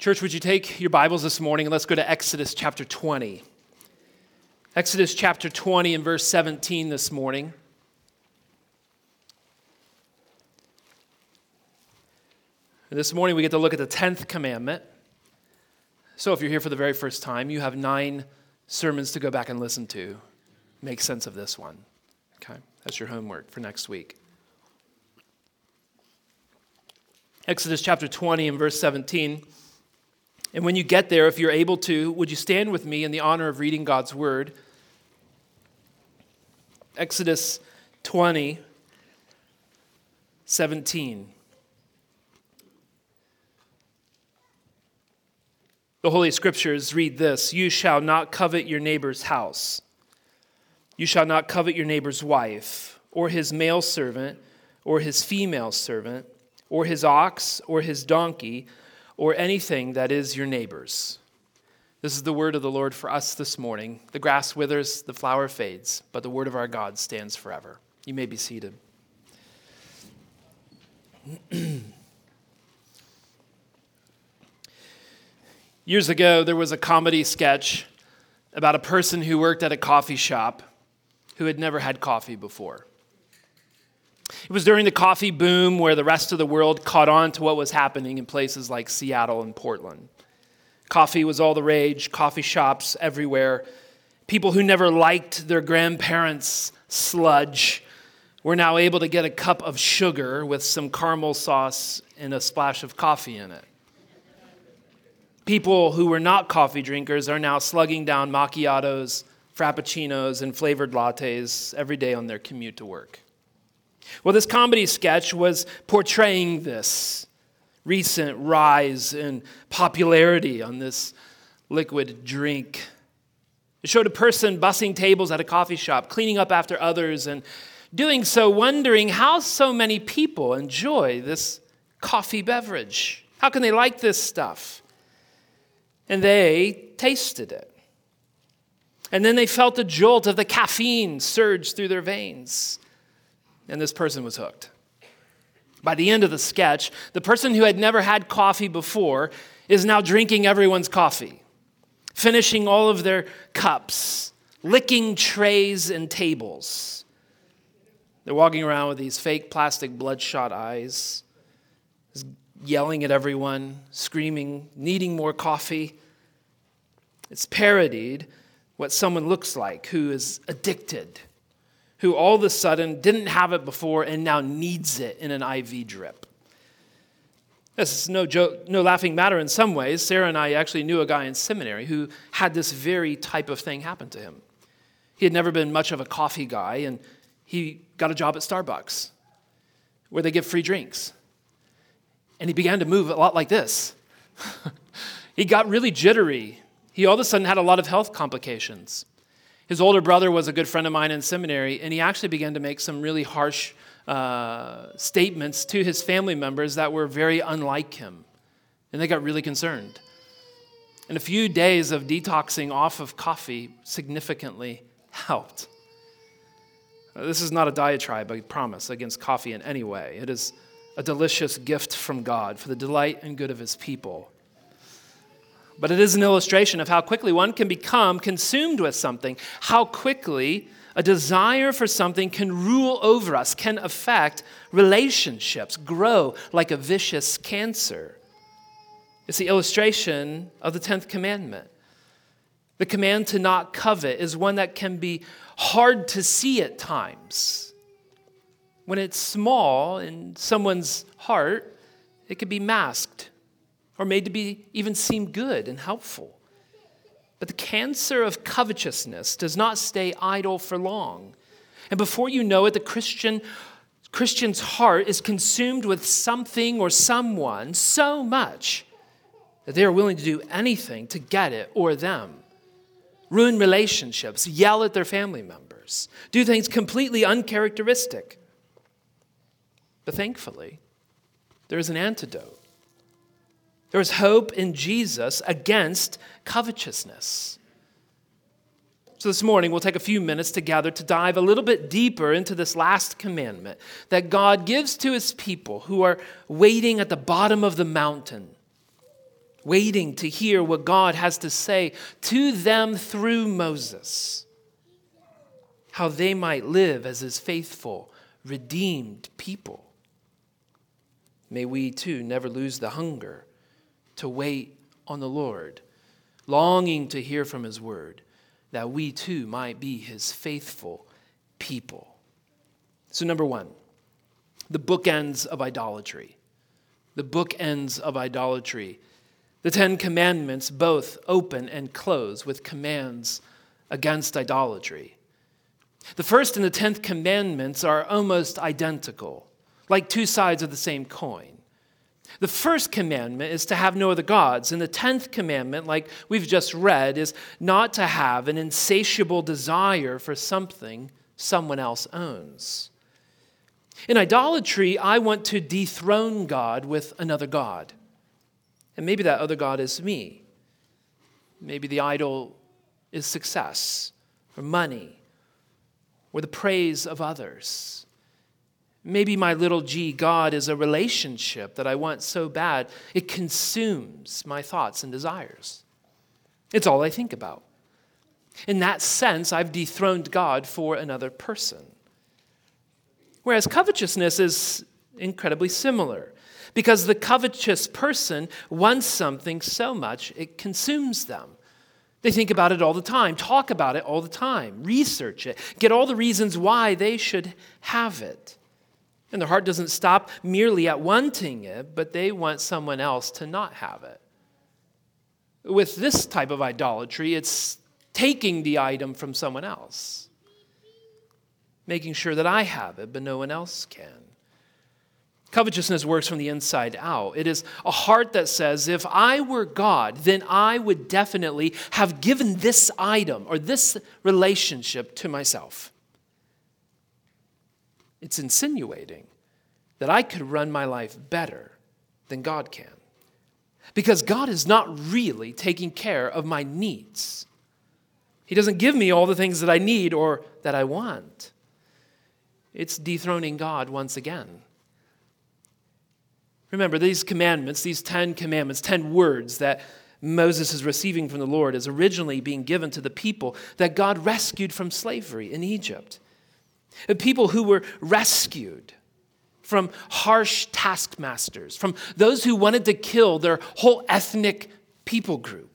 Church, would you take your Bibles this morning and let's go to Exodus chapter 20. Exodus chapter 20 and verse 17 this morning. And this morning we get to look at the 10th commandment. So if you're here for the very first time, you have 9 sermons to go back and listen to. Make sense of this one. Okay, that's your homework for next week. Exodus chapter 20 and verse 17. And when you get there, if you're able to, would you stand with me in the honor of reading God's word? Exodus 20, 17. The Holy Scriptures read this: "You shall not covet your neighbor's house. You shall not covet your neighbor's wife, or his male servant, or his female servant, or his ox, or his donkey, or anything that is your neighbor's." This is the word of the Lord for us this morning. The grass withers, the flower fades, but the word of our God stands forever. You may be seated. Years ago, there was a comedy sketch about a person who worked at a coffee shop who had never had coffee before. It was during the coffee boom where the rest of the world caught on to what was happening in places like Seattle and Portland. Coffee was all the rage, coffee shops everywhere. People who never liked their grandparents' sludge were now able to get a cup of sugar with some caramel sauce and a splash of coffee in it. People who were not coffee drinkers are now slugging down macchiatos, frappuccinos, and flavored lattes every day on their commute to work. Well, this comedy sketch was portraying this recent rise in popularity on this liquid drink. It showed a person bussing tables at a coffee shop, cleaning up after others, and doing so wondering how so many people enjoy this coffee beverage. How can they like this stuff? And they tasted it. And then they felt the jolt of the caffeine surge through their veins. And this person was hooked. By the end of the sketch, the person who had never had coffee before is now drinking everyone's coffee, finishing all of their cups, licking trays and tables. They're walking around with these fake plastic bloodshot eyes, yelling at everyone, screaming, needing more coffee. It's parodied what someone looks like who is addicted, who all of a sudden didn't have it before and now needs it in an IV drip. This is no joke, no laughing matter in some ways. Sarah and I actually knew a guy in seminary who had this very type of thing happen to him. He had never been much of a coffee guy, and he got a job at Starbucks where they give free drinks. And he began to move a lot like this. He got really jittery. He all of a sudden had a lot of health complications. His older brother was a good friend of mine in seminary, and he actually began to make some really harsh statements to his family members that were very unlike him. And they got really concerned. And a few days of detoxing off of coffee significantly helped. This is not a diatribe, I promise, against coffee in any way. It is a delicious gift from God for the delight and good of his people. But it is an illustration of how quickly one can become consumed with something, how quickly a desire for something can rule over us, can affect relationships, grow like a vicious cancer. It's the illustration of the 10th commandment. The command to not covet is one that can be hard to see at times. When it's small in someone's heart, it can be masked or made to be even seem good and helpful. But the cancer of covetousness does not stay idle for long. And before you know it, the Christian's heart is consumed with something or someone so much that they are willing to do anything to get it or them. Ruin relationships, yell at their family members, do things completely uncharacteristic. But thankfully, there is an antidote. There is hope in Jesus against covetousness. So this morning, we'll take a few minutes together to dive a little bit deeper into this last commandment that God gives to his people who are waiting at the bottom of the mountain, waiting to hear what God has to say to them through Moses, how they might live as his faithful, redeemed people. May we too never lose the hunger to wait on the Lord, longing to hear from his word, that we too might be his faithful people. So number one, the bookends of idolatry. The bookends of idolatry. The Ten Commandments both open and close with commands against idolatry. The first and the 10th commandments are almost identical, like two sides of the same coin. The first commandment is to have no other gods, and the 10th commandment, like we've just read, is not to have an insatiable desire for something someone else owns. In idolatry, I want to dethrone God with another god. And maybe that other god is me. Maybe the idol is success, or money, or the praise of others. Maybe my little g God is a relationship that I want so bad, it consumes my thoughts and desires. It's all I think about. In that sense, I've dethroned God for another person. Whereas covetousness is incredibly similar, because the covetous person wants something so much it consumes them. They think about it all the time, talk about it all the time, research it, get all the reasons why they should have it. And their heart doesn't stop merely at wanting it, but they want someone else to not have it. With this type of idolatry, it's taking the item from someone else, making sure that I have it, but no one else can. Covetousness works from the inside out. It is a heart that says, if I were God, then I would definitely have given this item or this relationship to myself. It's insinuating that I could run my life better than God can, because God is not really taking care of my needs. He doesn't give me all the things that I need or that I want. It's dethroning God once again. Remember, these commandments, these 10 commandments, 10 words that Moses is receiving from the Lord is originally being given to the people that God rescued from slavery in Egypt. The people who were rescued from harsh taskmasters, from those who wanted to kill their whole ethnic people group.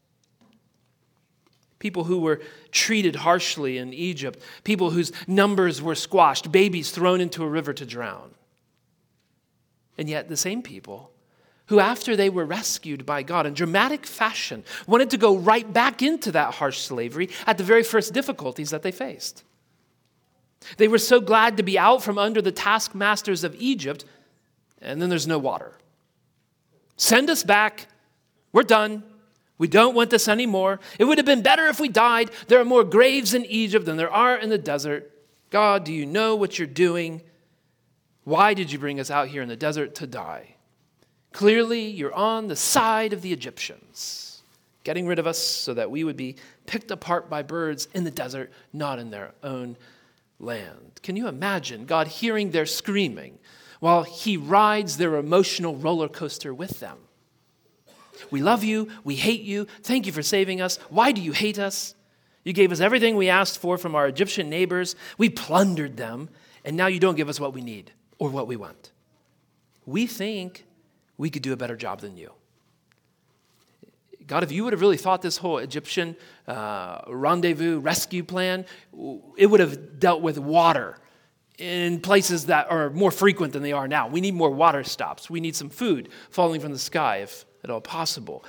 People who were treated harshly in Egypt, people whose numbers were squashed, babies thrown into a river to drown. And yet the same people who, after they were rescued by God in dramatic fashion, wanted to go right back into that harsh slavery at the very first difficulties that they faced. They were so glad to be out from under the taskmasters of Egypt, and then there's no water. Send us back. We're done. We don't want this anymore. It would have been better if we died. There are more graves in Egypt than there are in the desert. God, do you know what you're doing? Why did you bring us out here in the desert to die? Clearly, you're on the side of the Egyptians, getting rid of us so that we would be picked apart by birds in the desert, not in their own land. Can you imagine God hearing their screaming while he rides their emotional roller coaster with them? We love you. We hate you. Thank you for saving us. Why do you hate us? You gave us everything we asked for from our Egyptian neighbors. We plundered them, and now you don't give us what we need or what we want. We think we could do a better job than you. God, if you would have really thought this whole Egyptian rendezvous rescue plan, it would have dealt with water in places that are more frequent than they are now. We need more water stops. We need some food falling from the sky, if at all possible.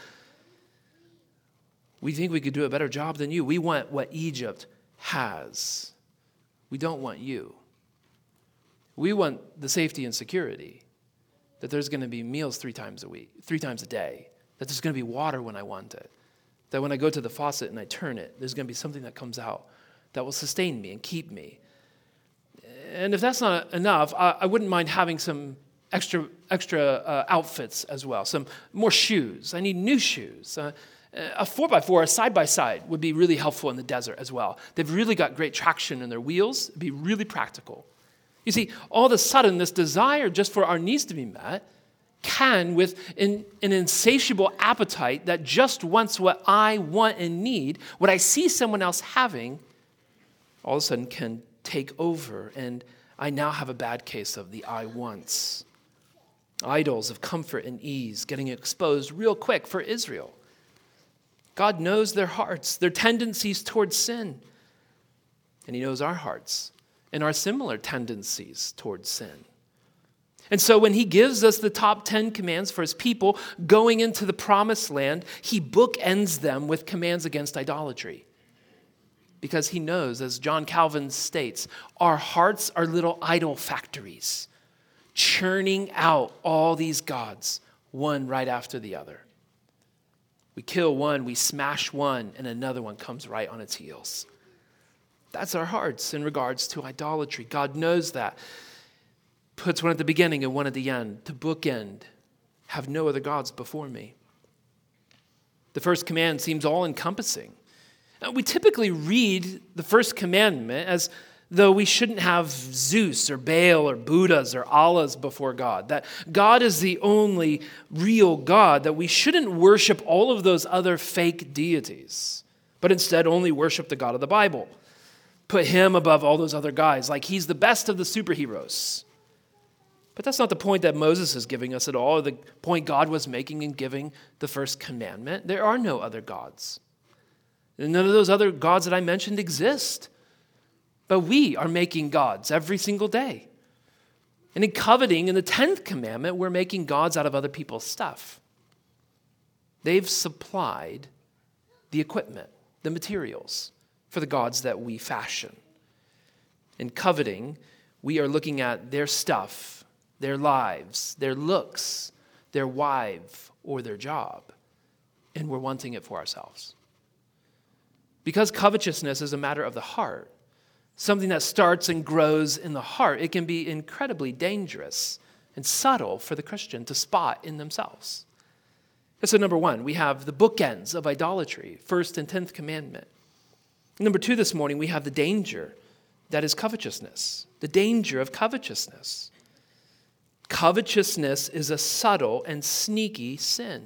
We think we could do a better job than you. We want what Egypt has. We don't want you. We want the safety and security that there's going to be meals 3 times a week, 3 times a day, that there's going to be water when I want it, that when I go to the faucet and I turn it, there's going to be something that comes out that will sustain me and keep me. And if that's not enough, I wouldn't mind having some extra outfits as well, some more shoes. I need new shoes. A 4x4, a side-by-side would be really helpful in the desert as well. They've really got great traction in their wheels. It'd be really practical. You see, all of a sudden, this desire just for our needs to be met can, with an insatiable appetite that just wants what I want and need, what I see someone else having, all of a sudden can take over, and I now have a bad case of the I wants. Idols of comfort and ease getting exposed real quick for Israel. God knows their hearts, their tendencies towards sin. And he knows our hearts and our similar tendencies towards sin. And so when he gives us the top 10 commands for his people going into the promised land, he bookends them with commands against idolatry. Because he knows, as John Calvin states, our hearts are little idol factories, churning out all these gods, one right after the other. We kill one, we smash one, and another one comes right on its heels. That's our hearts in regards to idolatry. God knows that. Puts one at the beginning and one at the end, to bookend. Have no other gods before me. The first command seems all-encompassing. We typically read the first commandment as though we shouldn't have Zeus or Baal or Buddhas or Allahs before God. That God is the only real God, that we shouldn't worship all of those other fake deities, but instead only worship the God of the Bible. Put him above all those other guys, like he's the best of the superheroes. But that's not the point that Moses is giving us at all, or the point God was making in giving the first commandment. There are no other gods. And none of those other gods that I mentioned exist. But we are making gods every single day. And in coveting, in the 10th commandment, we're making gods out of other people's stuff. They've supplied the equipment, the materials for the gods that we fashion. In coveting, we are looking at their stuff, their lives, their looks, their wife, or their job, and we're wanting it for ourselves. Because covetousness is a matter of the heart, something that starts and grows in the heart, it can be incredibly dangerous and subtle for the Christian to spot in themselves. So number one, we have the bookends of idolatry, first and 10th commandment. Number two this morning, we have the danger that is covetousness, the danger of covetousness. Covetousness is a subtle and sneaky sin.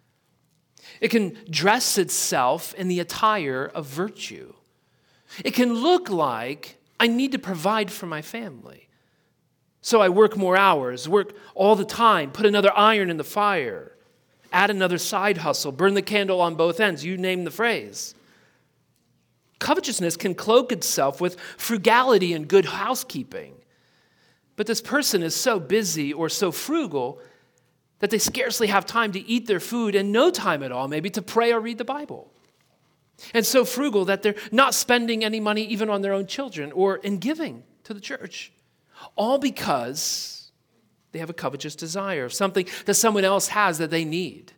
It can dress itself in the attire of virtue. It can look like I need to provide for my family. So I work more hours, work all the time, put another iron in the fire, add another side hustle, burn the candle on both ends, you name the phrase. Covetousness can cloak itself with frugality and good housekeeping. But this person is so busy or so frugal that they scarcely have time to eat their food and no time at all maybe to pray or read the Bible. And so frugal that they're not spending any money even on their own children or in giving to the church. All because they have a covetous desire of something that someone else has that they need.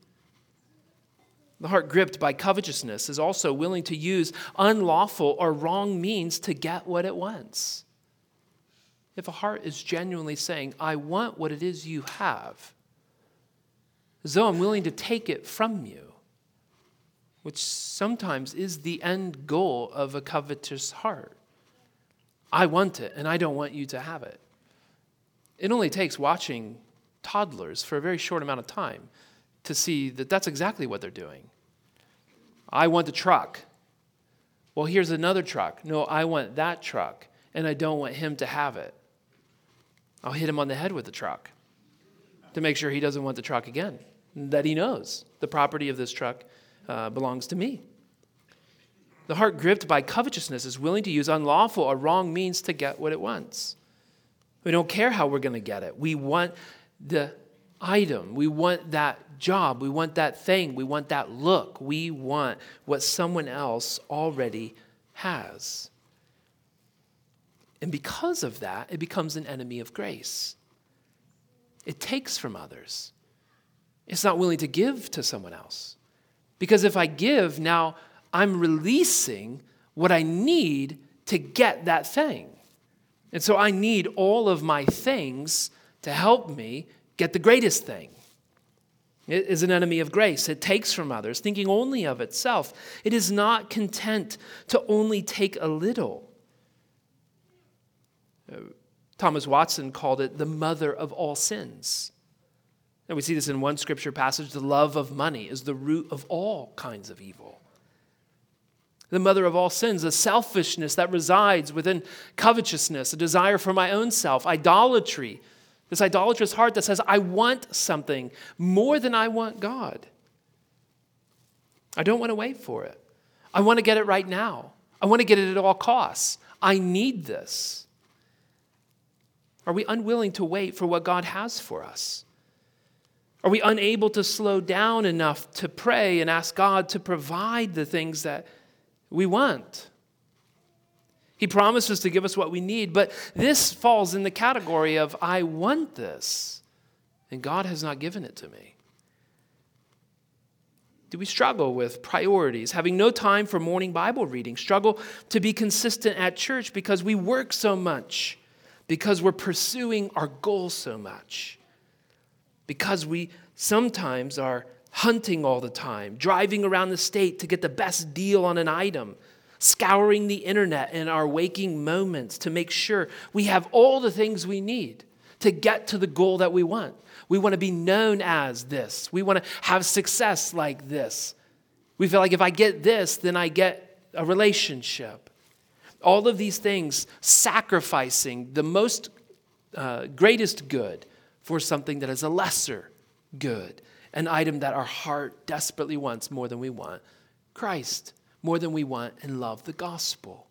The heart gripped by covetousness is also willing to use unlawful or wrong means to get what it wants. If a heart is genuinely saying, I want what it is you have, as though I'm willing to take it from you, which sometimes is the end goal of a covetous heart. I want it, and I don't want you to have it. It only takes watching toddlers for a very short amount of time to see that that's exactly what they're doing. I want the truck. Well, here's another truck. No, I want that truck, and I don't want him to have it. I'll hit him on the head with the truck to make sure he doesn't want the truck again, that he knows the property of this truck belongs to me. The heart gripped by covetousness is willing to use unlawful or wrong means to get what it wants. We don't care how we're going to get it. We want the item. We want that job. We want that thing. We want that look. We want what someone else already has. And because of that, it becomes an enemy of grace. It takes from others. It's not willing to give to someone else. Because if I give, now I'm releasing what I need to get that thing. And so I need all of my things to help me get the greatest thing. It is an enemy of grace. It takes from others, thinking only of itself. It is not content to only take a little. Thomas Watson called it the mother of all sins. And we see this in one scripture passage. The love of money is the root of all kinds of evil. The mother of all sins, the selfishness that resides within covetousness, a desire for my own self, idolatry, this idolatrous heart that says, I want something more than I want God. I don't want to wait for it. I want to get it right now. I want to get it at all costs. I need this. Are we unwilling to wait for what God has for us? Are we unable to slow down enough to pray and ask God to provide the things that we want? He promises to give us what we need, but this falls in the category of, I want this, and God has not given it to me. Do we struggle with priorities, having no time for morning Bible reading, struggle to be consistent at church because we work so much, because we're pursuing our goals so much, because we sometimes are hunting all the time, driving around the state to get the best deal on an item, scouring the internet in our waking moments to make sure we have all the things we need to get to the goal that we want. We want to be known as this. We want to have success like this. We feel like if I get this, then I get a relationship. All of these things sacrificing the most greatest good for something that is a lesser good, an item that our heart desperately wants more than we want Christ, more than we want and love the gospel.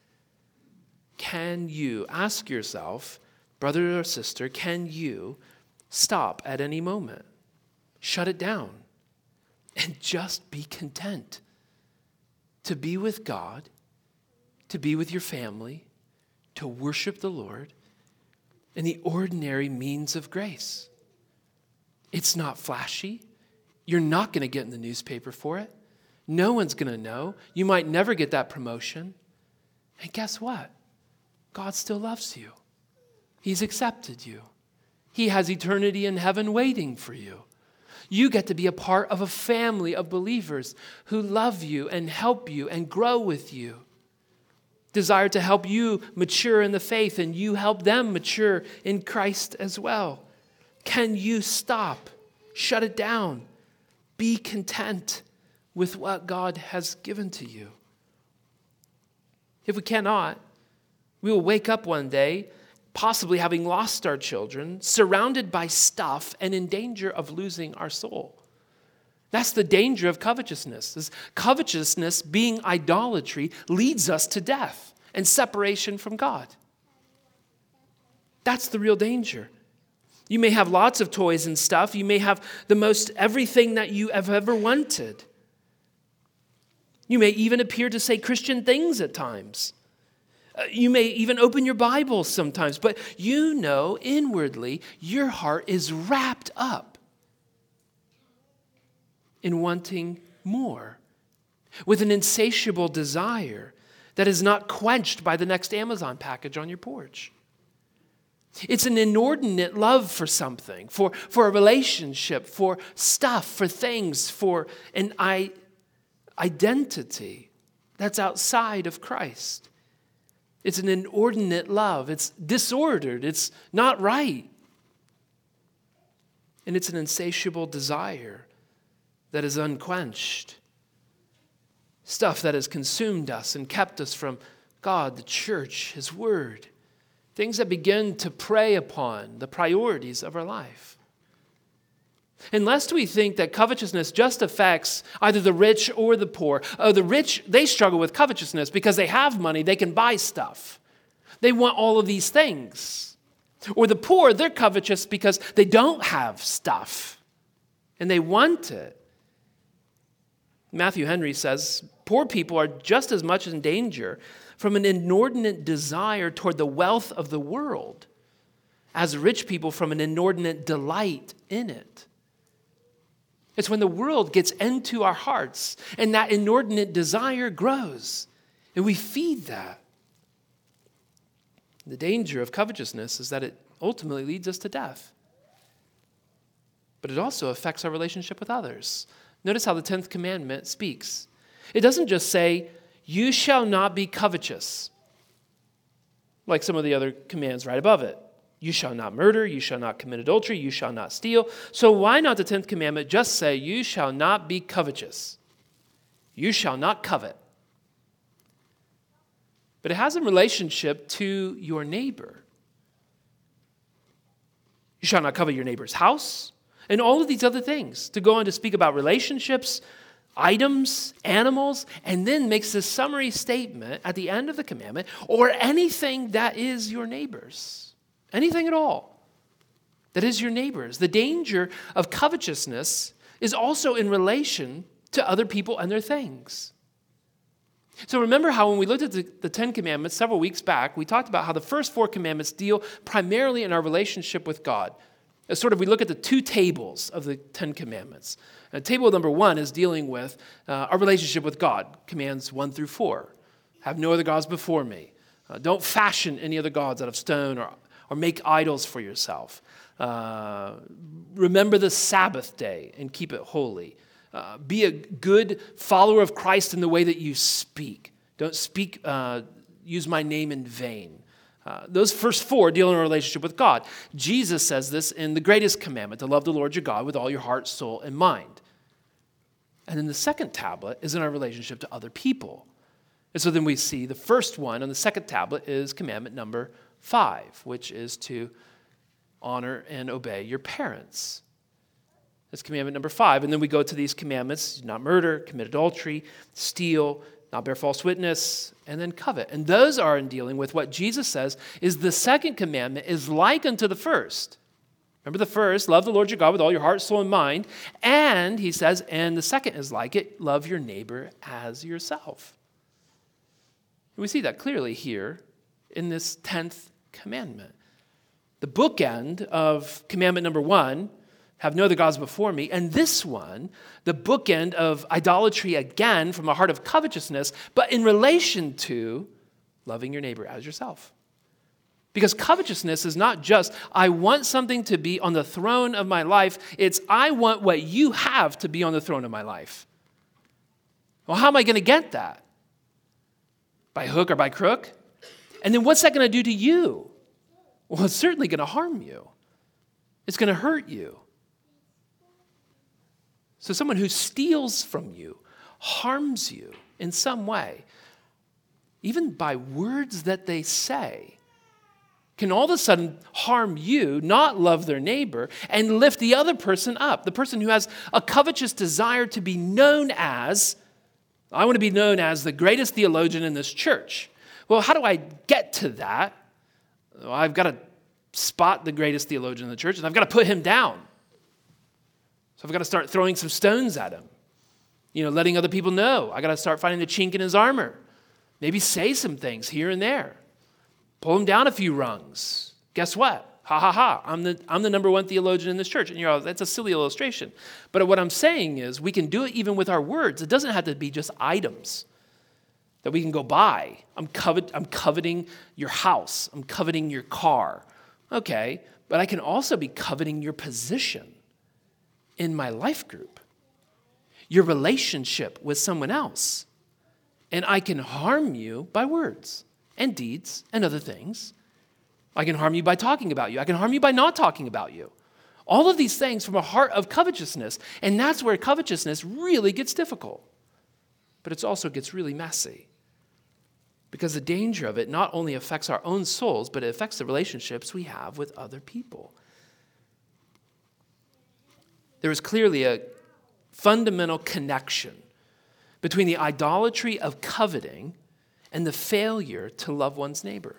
Can you ask yourself, brother or sister, can you stop at any moment, shut it down, and just be content to be with God, to be with your family, to worship the Lord in the ordinary means of grace? It's not flashy. You're not going to get in the newspaper for it. No one's going to know. You might never get that promotion. And guess what? God still loves you. He's accepted you. He has eternity in heaven waiting for you. You get to be a part of a family of believers who love you and help you and grow with you. Desire to help you mature in the faith, and you help them mature in Christ as well. Can you stop, shut it down, be content with what God has given to you? If we cannot, we will wake up one day, possibly having lost our children, surrounded by stuff, and in danger of losing our soul. That's the danger of covetousness. Covetousness, being idolatry, leads us to death and separation from God. That's the real danger. You may have lots of toys and stuff. You may have the most everything that you have ever wanted. You may even appear to say Christian things at times. You may even open your Bible sometimes, but you know inwardly your heart is wrapped up in wanting more, with an insatiable desire that is not quenched by the next Amazon package on your porch. It's an inordinate love for something, for a relationship, for stuff, for things, for an identity that's outside of Christ. It's an inordinate love. It's disordered. It's not right. And it's an insatiable desire that is unquenched. Stuff that has consumed us and kept us from God, the church, His Word. Things that begin to prey upon the priorities of our life. And lest we think that covetousness just affects either the rich or the poor. The rich, they struggle with covetousness because they have money, they can buy stuff. They want all of these things. Or the poor, they're covetous because they don't have stuff and they want it. Matthew Henry says, poor people are just as much in danger from an inordinate desire toward the wealth of the world as rich people from an inordinate delight in it. It's when the world gets into our hearts and that inordinate desire grows and we feed that. The danger of covetousness is that it ultimately leads us to death. But it also affects our relationship with others. Notice how the 10th commandment speaks. It doesn't just say, you shall not be covetous, like some of the other commands right above it. You shall not murder, you shall not commit adultery, you shall not steal. So why not the 10th commandment just say, you shall not be covetous? You shall not covet. But it has a relationship to your neighbor. You shall not covet your neighbor's house, and all of these other things, to go on to speak about relationships, items, animals, and then makes this summary statement at the end of the commandment, or anything that is your neighbor's. Anything at all that is your neighbor's. The danger of covetousness is also in relation to other people and their things. So remember how when we looked at the 10 commandments several weeks back, we talked about how the first 4 commandments deal primarily in our relationship with God. As sort of we look at the 2 tables of the 10 commandments. Table number 1 is dealing with our relationship with God, commands 1 through 4. Have no other gods before me. Don't fashion any other gods out of stone or make idols for yourself. Remember the Sabbath day and keep it holy. Be a good follower of Christ in the way that you speak. Don't speak, use my name in vain. Those first 4 deal in a relationship with God. Jesus says this in the greatest commandment, to love the Lord your God with all your heart, soul, and mind. And then the second tablet is in our relationship to other people. And so then we see the first one on the second tablet is commandment number 5, which is to honor and obey your parents. That's commandment number 5. And then we go to these commandments, not murder, commit adultery, steal, not bear false witness, and then covet. And those are in dealing with what Jesus says is the second commandment is like unto the first. Remember the first, love the Lord your God with all your heart, soul, and mind. And he says, and the second is like it, love your neighbor as yourself. And we see that clearly here in this 10th commandment. The bookend of commandment number 1, have no other gods before me. And this one, the bookend of idolatry again from a heart of covetousness, but in relation to loving your neighbor as yourself. Because covetousness is not just, I want something to be on the throne of my life. It's, I want what you have to be on the throne of my life. Well, how am I going to get that? By hook or by crook? And then what's that going to do to you? Well, it's certainly going to harm you. It's going to hurt you. So someone who steals from you, harms you in some way, even by words that they say, can all of a sudden harm you, not love their neighbor, and lift the other person up. The person who has a covetous desire to be known as, I want to be known as the greatest theologian in this church. Well, how do I get to that? Well, I've got to spot the greatest theologian in the church, and I've got to put him down. So I've got to start throwing some stones at him. Letting other people know. I got to start finding the chink in his armor. Maybe say some things here and there. Pull him down a few rungs. Guess what? Ha ha ha. I'm the number 1 theologian in this church. And that's a silly illustration. But what I'm saying is we can do it even with our words. It doesn't have to be just items that we can go buy. I'm coveting your house. I'm coveting your car. Okay, but I can also be coveting your position in my life group, your relationship with someone else. And I can harm you by words and deeds and other things. I can harm you by talking about you. I can harm you by not talking about you. All of these things from a heart of covetousness. And that's where covetousness really gets difficult. But it also gets really messy. Because the danger of it not only affects our own souls, but it affects the relationships we have with other people. There is clearly a fundamental connection between the idolatry of coveting and the failure to love one's neighbor.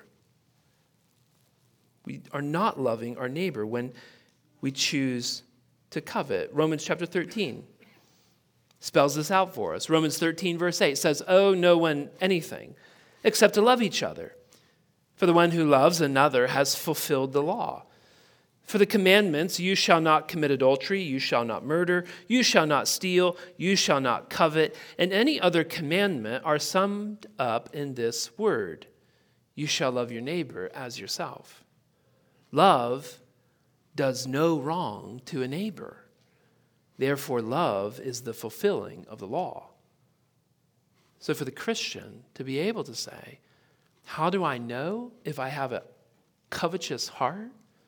We are not loving our neighbor when we choose to covet. Romans chapter 13 spells this out for us. Romans 13 verse 8 says, owe no one anything except to love each other. For the one who loves another has fulfilled the law. For the commandments, you shall not commit adultery, you shall not murder, you shall not steal, you shall not covet, and any other commandment are summed up in this word: you shall love your neighbor as yourself. Love does no wrong to a neighbor. Therefore, love is the fulfilling of the law. So for the Christian to be able to say, how do I know if I have a covetous heart?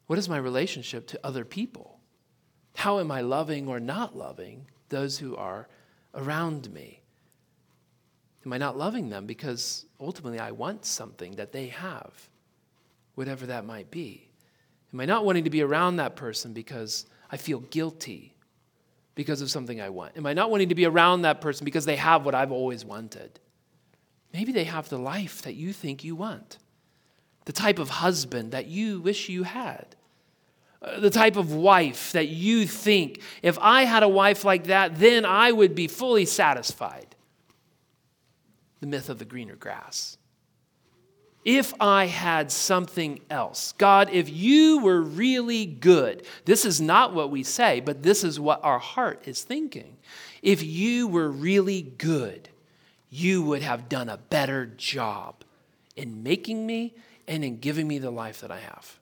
What is my relationship to other people? How am I loving or not loving those who are around me? Am I not loving them because ultimately I want something that they have, whatever that might be? Am I not wanting to be around that person because I feel guilty because of something I want? Am I not wanting to be around that person because they have what I've always wanted? Maybe they have the life that you think you want, the type of husband that you wish you had, the type of wife that you think, if I had a wife like that, then I would be fully satisfied. The myth of the greener grass. If I had something else, God, if you were really good, this is not what we say, but this is what our heart is thinking. If you were really good, you would have done a better job in making me and in giving me the life that I have.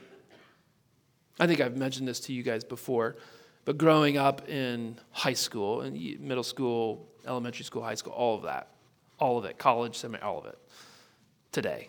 I think I've mentioned this to you guys before, but growing up in high school, and middle school, elementary school, high school, all of it, college, seminary, all of it, today,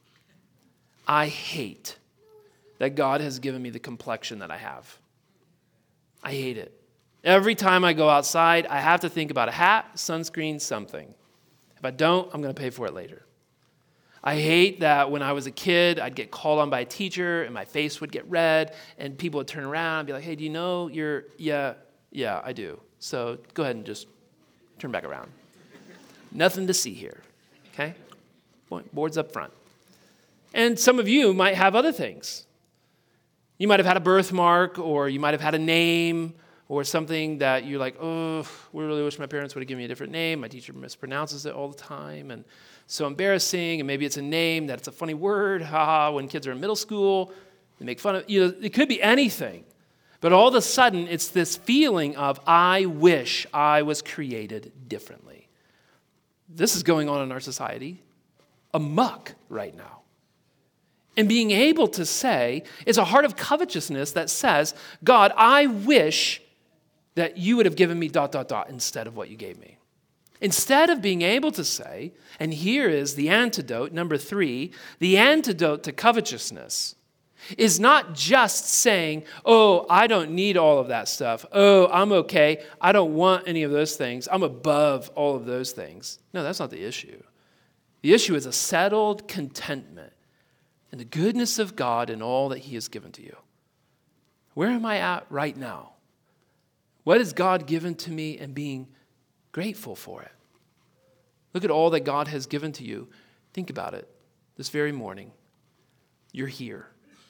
I hate that God has given me the complexion that I have. I hate it. Every time I go outside, I have to think about a hat, sunscreen, something. If I don't, I'm going to pay for it later. I hate that when I was a kid, I'd get called on by a teacher and my face would get red and people would turn around and be like, hey, do you know yeah, I do. So go ahead and just turn back around. Nothing to see here, okay? Boards up front. And some of you might have other things. You might have had a birthmark, or you might have had a name, or something that you're like, oh, we really wish my parents would have given me a different name. My teacher mispronounces it all the time, and so embarrassing. And maybe it's a name that's a funny word, haha, when kids are in middle school, they make fun of, it could be anything. But all of a sudden, it's this feeling of, I wish I was created differently. This is going on in our society amok right now. And being able to say, it's a heart of covetousness that says, God, I wish that you would have given me ... instead of what you gave me. Instead of being able to say, and here is the antidote, number 3, the antidote to covetousness is not just saying, oh, I don't need all of that stuff. Oh, I'm okay. I don't want any of those things. I'm above all of those things. No, that's not the issue. The issue is a settled contentment in the goodness of God and all that he has given to you. Where am I at right now? What has God given to me and being grateful for it? Look at all that God has given to you. Think about it. This very morning, you're here.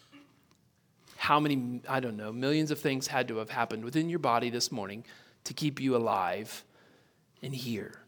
How many, I don't know, millions of things had to have happened within your body this morning to keep you alive and here.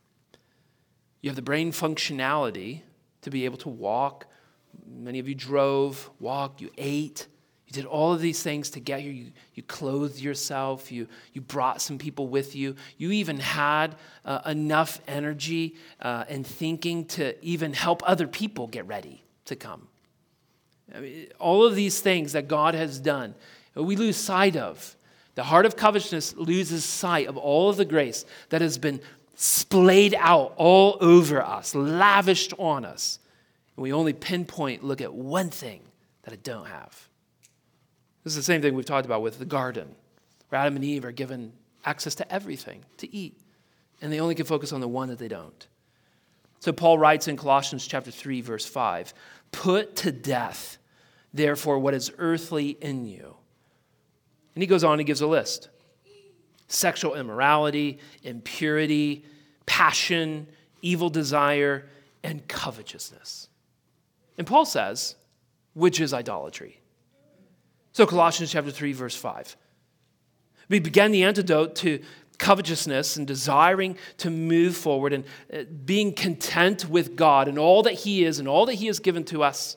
You have the brain functionality to be able to walk. Many of you drove, walked, you ate. You did all of these things to get here. You clothed yourself. You brought some people with you. You even had enough energy and thinking to even help other people get ready to come. I mean, all of these things that God has done, we lose sight of. The heart of covetousness loses sight of all of the grace that has been splayed out all over us, lavished on us. And we only look at one thing that I don't have. This is the same thing we've talked about with the garden, where Adam and Eve are given access to everything to eat, and they only can focus on the one that they don't. So Paul writes in Colossians chapter 3, verse 5, put to death, therefore, what is earthly in you. And he goes on, he gives a list. Sexual immorality, impurity, passion, evil desire, and covetousness. And Paul says, which is idolatry. So Colossians chapter 3, verse 5. We began the antidote to covetousness and desiring to move forward and being content with God and all that he is and all that he has given to us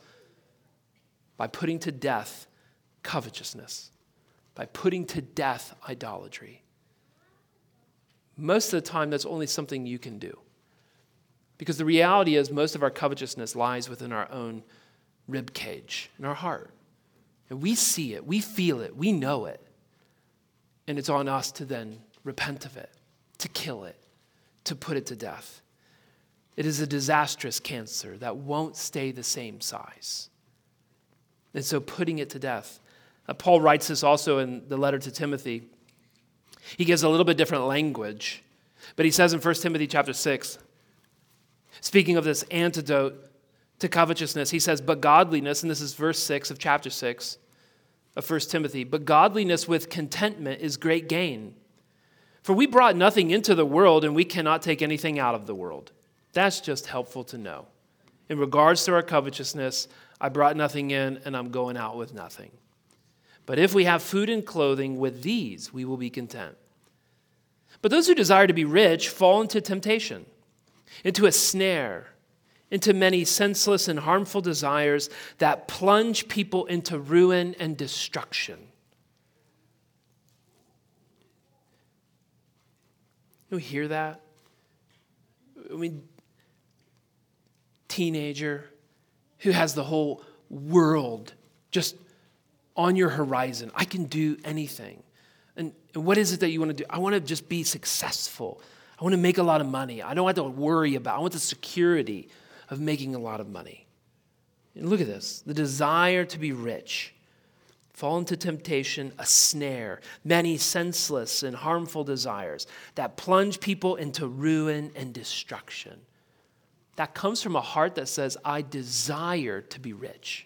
by putting to death covetousness, by putting to death idolatry. Most of the time, that's only something you can do. Because the reality is most of our covetousness lies within our own rib cage, in our heart. And we see it, we feel it, we know it. And it's on us to then repent of it, to kill it, to put it to death. It is a disastrous cancer that won't stay the same size. And so putting it to death. Paul writes this also in the letter to Timothy. He gives a little bit different language, but he says in 1 Timothy chapter 6, speaking of this antidote to covetousness, he says, but godliness, and this is verse 6 of chapter 6 of 1 Timothy, but godliness with contentment is great gain. For we brought nothing into the world, and we cannot take anything out of the world. That's just helpful to know. In regards to our covetousness, I brought nothing in, and I'm going out with nothing. But if we have food and clothing, with these we will be content. But those who desire to be rich fall into temptation, into a snare, into many senseless and harmful desires that plunge people into ruin and destruction. You hear that? I mean, teenager who has the whole world just on your horizon. I can do anything. And what is it that you want to do? I want to just be successful. I want to make a lot of money. I don't have to worry about. I want the security of making a lot of money. And look at this. The desire to be rich. Fall into temptation, a snare, many senseless and harmful desires that plunge people into ruin and destruction. That comes from a heart that says, I desire to be rich.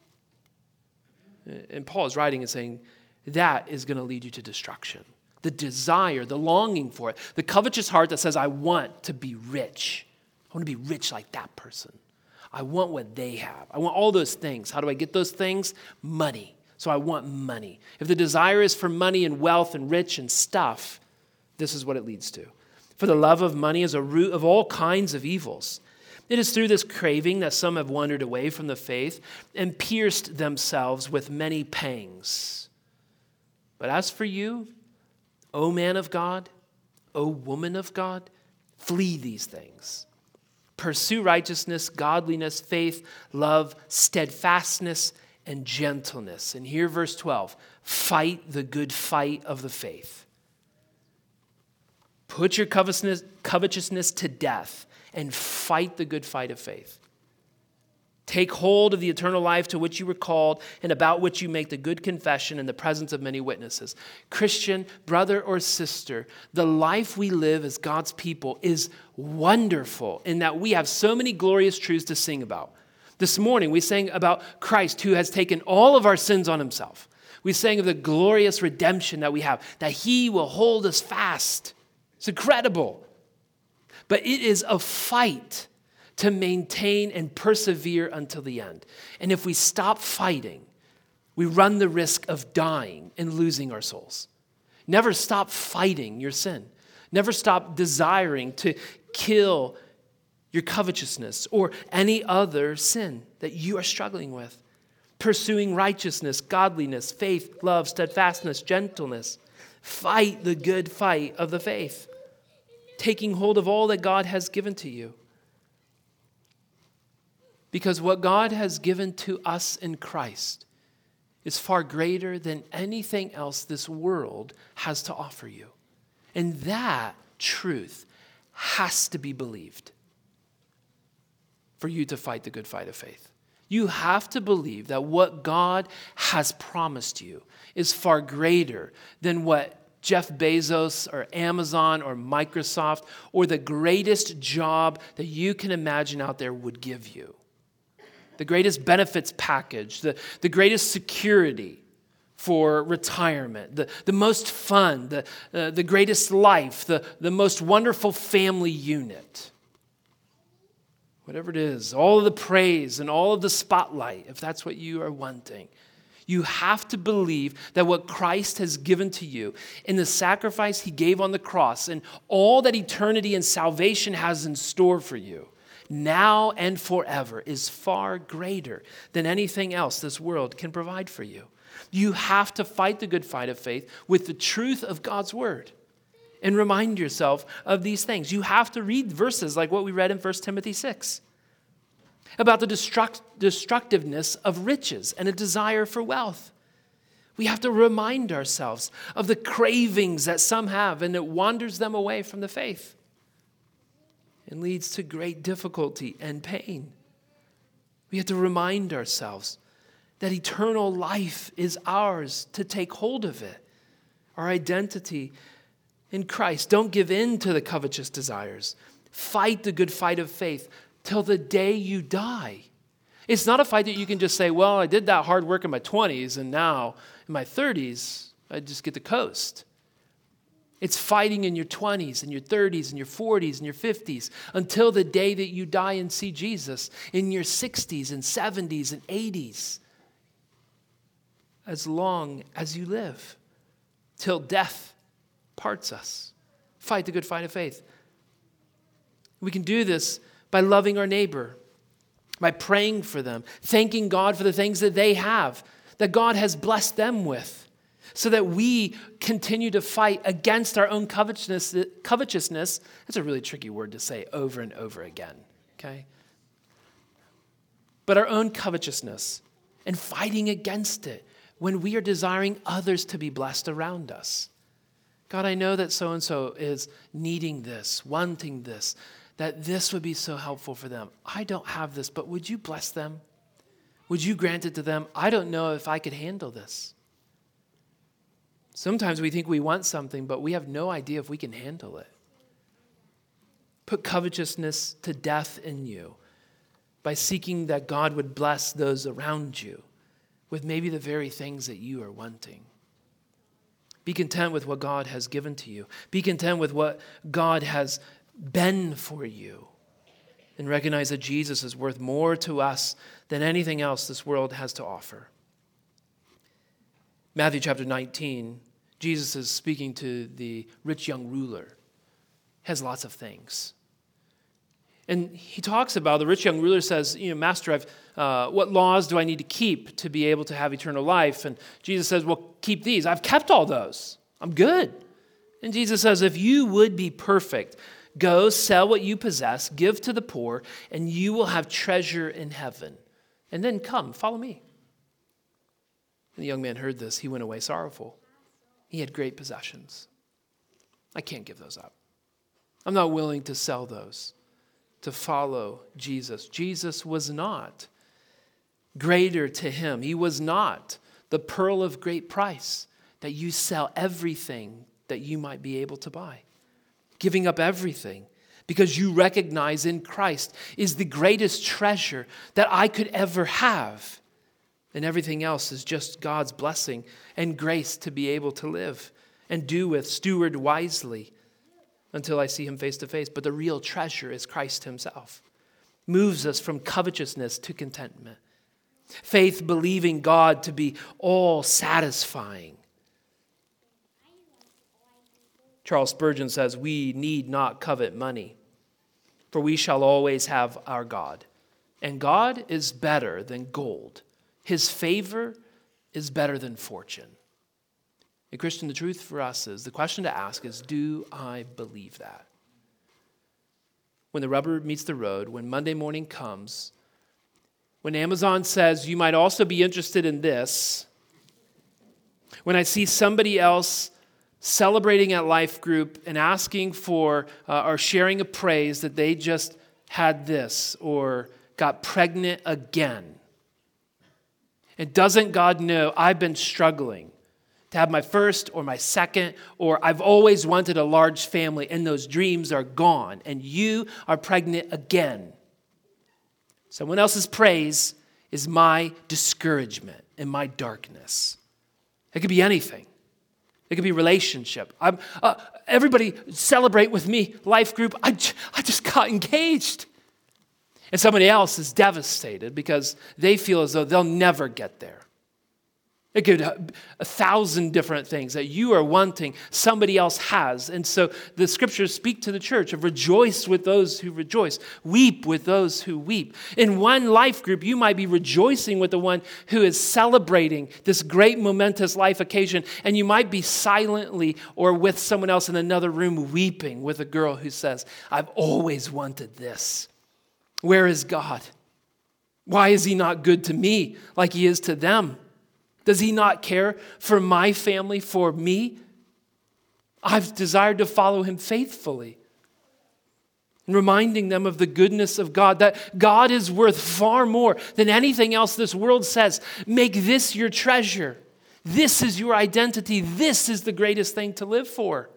And Paul is writing and saying, that is going to lead you to destruction. The desire, the longing for it, the covetous heart that says, I want to be rich. I want to be rich like that person. I want what they have. I want all those things. How do I get those things? Money. So I want money. If the desire is for money and wealth and rich and stuff, this is what it leads to. For the love of money is a root of all kinds of evils. It is through this craving that some have wandered away from the faith and pierced themselves with many pangs. But as for you, O man of God, O woman of God, flee these things. Pursue righteousness, godliness, faith, love, steadfastness, and gentleness. And here, verse 12, fight the good fight of the faith. Put your covetousness to death and fight the good fight of faith. Take hold of the eternal life to which you were called and about which you make the good confession in the presence of many witnesses. Christian, brother or sister, the life we live as God's people is wonderful in that we have so many glorious truths to sing about. This morning, we sang about Christ who has taken all of our sins on himself. We sang of the glorious redemption that we have, that he will hold us fast. It's incredible. But it is a fight to maintain and persevere until the end. And if we stop fighting, we run the risk of dying and losing our souls. Never stop fighting your sin. Never stop desiring to kill your covetousness or any other sin that you are struggling with. Pursuing righteousness, godliness, faith, love, steadfastness, gentleness. Fight the good fight of the faith. Taking hold of all that God has given to you. Because what God has given to us in Christ is far greater than anything else this world has to offer you. And that truth has to be believed for you to fight the good fight of faith. You have to believe that what God has promised you is far greater than what Jeff Bezos or Amazon or Microsoft or the greatest job that you can imagine out there would give you. The greatest benefits package, the greatest security for retirement, the most fun, the greatest life, the most wonderful family unit. Whatever it is, all of the praise and all of the spotlight, if that's what you are wanting. You have to believe that what Christ has given to you in the sacrifice he gave on the cross and all that eternity and salvation has in store for you now and forever is far greater than anything else this world can provide for you. You have to fight the good fight of faith with the truth of God's word and remind yourself of these things. You have to read verses like what we read in 1 Timothy 6 about the destructiveness of riches and a desire for wealth. We have to remind ourselves of the cravings that some have and it wanders them away from the faith and leads to great difficulty and pain. We have to remind ourselves that eternal life is ours to take hold of it. Our identity in Christ. Don't give in to the covetous desires. Fight the good fight of faith till the day you die. It's not a fight that you can just say, well, I did that hard work in my 20s, and now in my 30s, I just get to coast. It's fighting in your 20s and your 30s and your 40s and your 50s until the day that you die and see Jesus in your 60s and 70s and 80s. As long as you live, till death parts us. Fight the good fight of faith. We can do this by loving our neighbor, by praying for them, thanking God for the things that they have, that God has blessed them with, so that we continue to fight against our own covetousness. That's a really tricky word to say over and over again, okay? But our own covetousness and fighting against it when we are desiring others to be blessed around us. God, I know that so-and-so is needing this, wanting this, that this would be so helpful for them. I don't have this, but would you bless them? Would you grant it to them? I don't know if I could handle this. Sometimes we think we want something, but we have no idea if we can handle it. Put covetousness to death in you by seeking that God would bless those around you with maybe the very things that you are wanting. Be content with what God has given to you. Be content with what God has been for you. And recognize that Jesus is worth more to us than anything else this world has to offer. Matthew chapter 19, Jesus is speaking to the rich young ruler. He has lots of things. And he talks about, the rich young ruler says, Master, what laws do I need to keep to be able to have eternal life? And Jesus says, well, keep these. I've kept all those. I'm good. And Jesus says, if you would be perfect, go sell what you possess, give to the poor, and you will have treasure in heaven. And then come, follow me. And the young man heard this. He went away sorrowful. He had great possessions. I can't give those up. I'm not willing to sell those to follow Jesus. Jesus was not greater to him. He was not the pearl of great price that you sell everything that you might be able to buy. Giving up everything because you recognize in Christ is the greatest treasure that I could ever have. And everything else is just God's blessing and grace to be able to live and do with, steward wisely until I see him face to face. But the real treasure is Christ himself. Moves us from covetousness to contentment. Faith believing God to be all satisfying. Charles Spurgeon says, we need not covet money, for we shall always have our God. And God is better than gold. His favor is better than fortune. And Christian, the truth for us is, the question to ask is, do I believe that? When the rubber meets the road, when Monday morning comes, when Amazon says, you might also be interested in this, when I see somebody else celebrating at Life Group and asking for or sharing a praise that they just had this or got pregnant again. And doesn't God know I've been struggling to have my first or my second, or I've always wanted a large family and those dreams are gone and you are pregnant again. Someone else's praise is my discouragement and my darkness. It could be anything. It could be relationship. Everybody celebrate with me, Life Group. I just got engaged. And somebody else is devastated because they feel as though they'll never get there. It could be 1,000 different things that you are wanting, somebody else has. And so the scriptures speak to the church of rejoice with those who rejoice, weep with those who weep. In one Life Group, you might be rejoicing with the one who is celebrating this great momentous life occasion, and you might be silently or with someone else in another room weeping with a girl who says, I've always wanted this. Where is God? Why is he not good to me like he is to them? Does he not care for my family, for me? I've desired to follow him faithfully. and reminding them of the goodness of God, that God is worth far more than anything else this world says. Make this your treasure. This is your identity. This is the greatest thing to live for.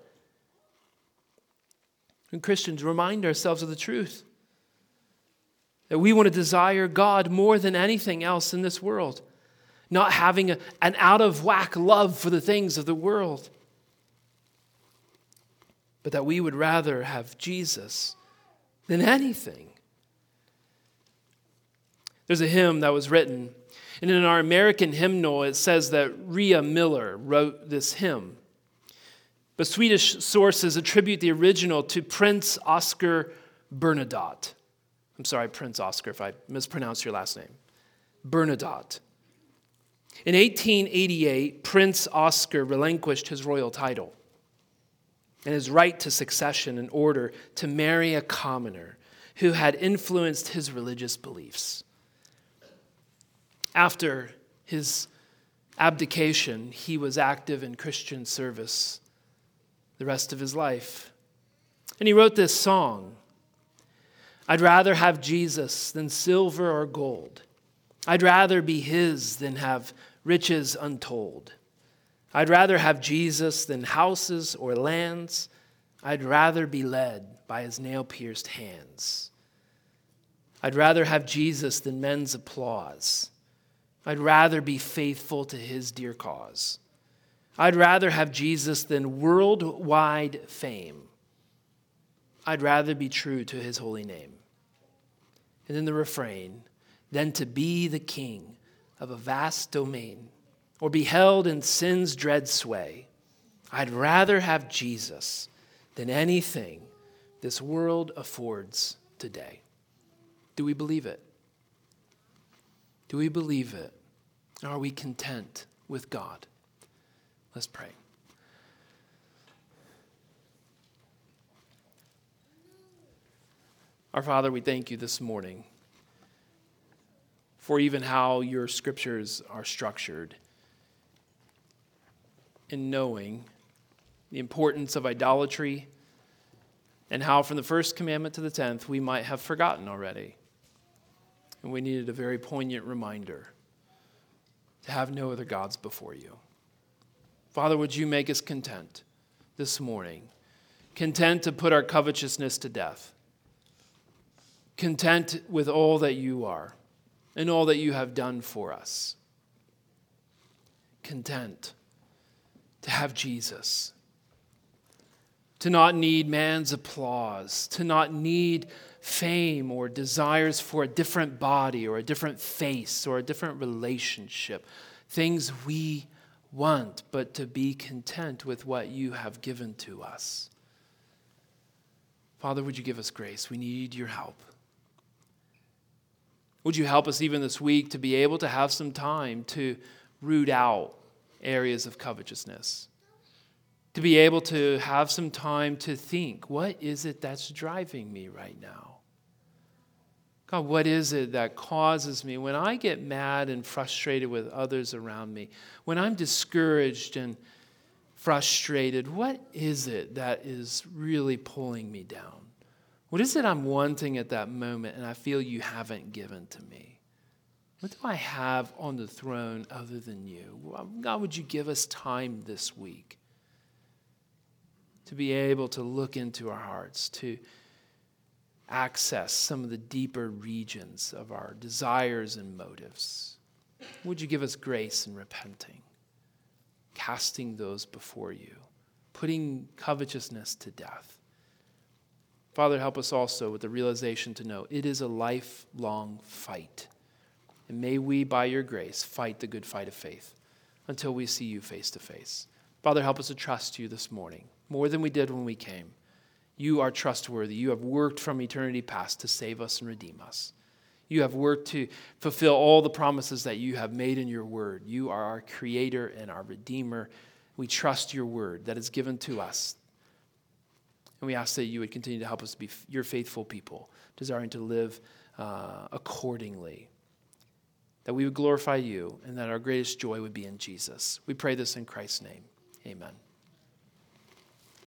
And Christians, remind ourselves of the truth that we want to desire God more than anything else in this world, not having an out-of-whack love for the things of the world, but that we would rather have Jesus than anything. There's a hymn that was written, and in our American hymnal it says that Rhea Miller wrote this hymn. But Swedish sources attribute the original to Prince Oscar Bernadotte. I'm sorry, Prince Oscar, if I mispronounced your last name. Bernadotte. In 1888, Prince Oscar relinquished his royal title and his right to succession in order to marry a commoner who had influenced his religious beliefs. After his abdication, he was active in Christian service the rest of his life. And he wrote this song: I'd rather have Jesus than silver or gold. I'd rather be his than have riches untold. I'd rather have Jesus than houses or lands. I'd rather be led by his nail-pierced hands. I'd rather have Jesus than men's applause. I'd rather be faithful to his dear cause. I'd rather have Jesus than worldwide fame. I'd rather be true to his holy name. And then the refrain, than to be the king of a vast domain, or be held in sin's dread sway. I'd rather have Jesus than anything this world affords today. Do we believe it? Do we believe it? Are we content with God? Let's pray. Our Father, we thank you this morning for even how your scriptures are structured, in knowing the importance of idolatry and how from the first commandment to the 10th we might have forgotten already. And we needed a very poignant reminder to have no other gods before you. Father, would you make us content this morning, content to put our covetousness to death, content with all that you are and all that you have done for us, content to have Jesus, to not need man's applause, to not need fame or desires for a different body or a different face or a different relationship, things we want, but to be content with what you have given to us. Father, would you give us grace? We need your help. Would you help us even this week to be able to have some time to root out areas of covetousness, to be able to have some time to think, what is it that's driving me right now? God, what is it that causes me when I get mad and frustrated with others around me, when I'm discouraged and frustrated, what is it that is really pulling me down? What is it I'm wanting at that moment and I feel you haven't given to me? What do I have on the throne other than you? God, would you give us time this week to be able to look into our hearts, to access some of the deeper regions of our desires and motives? Would you give us grace in repenting, casting those before you, putting covetousness to death? Father, help us also with the realization to know it is a lifelong fight. And may we, by your grace, fight the good fight of faith until we see you face to face. Father, help us to trust you this morning more than we did when we came. You are trustworthy. You have worked from eternity past to save us and redeem us. You have worked to fulfill all the promises that you have made in your word. You are our creator and our redeemer. We trust your word that is given to us. And we ask that you would continue to help us be your faithful people, desiring to live accordingly. That we would glorify you and that our greatest joy would be in Jesus. We pray this in Christ's name. Amen.